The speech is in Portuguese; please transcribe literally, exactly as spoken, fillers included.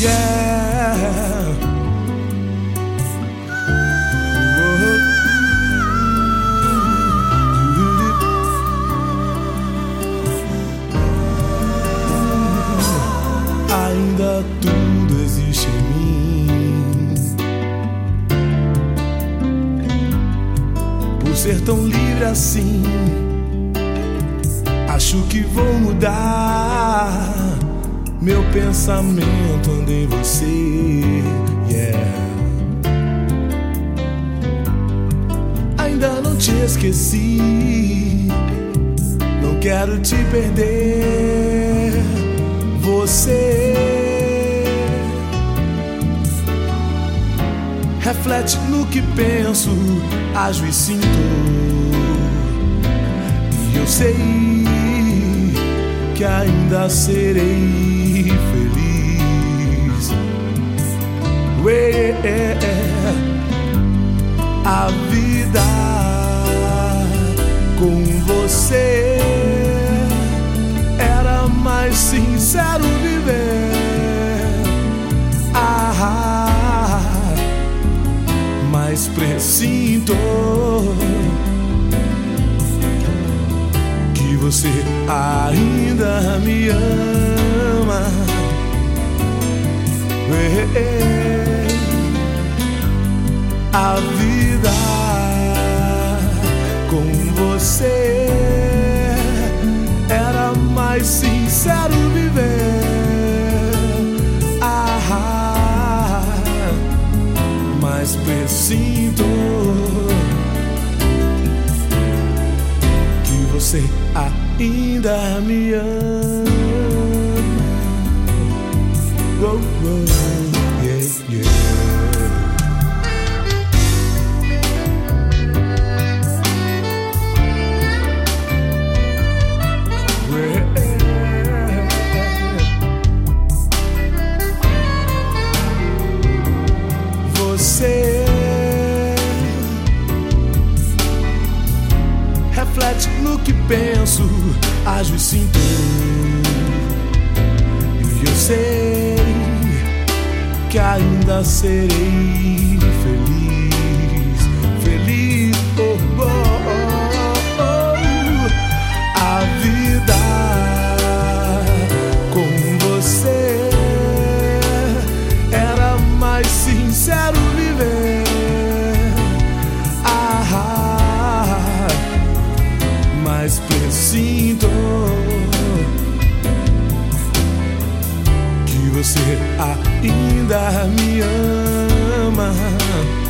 Yeah. Ainda tudo existe em mim. Por ser tão livre assim, acho que vou mudar meu pensamento em você. Yeah. Ainda não te esqueci, não quero te perder. Você reflete no que penso, ajo e sinto, e eu sei que ainda serei feliz. Ué, a vida com você era mais sincero viver. Ah, mas presinto que você ainda me ama. A vida com você era mais sincero viver. Ah, mas presinto que você ainda me ama. Oh, oh, yeah, yeah. Você reflete no que penso, ajo e sinto, e eu sei que ainda serei feliz, feliz. Oh, oh, oh, oh. A vida com você era mais sincero viver. Ah, mas presinto que você ainda me ama.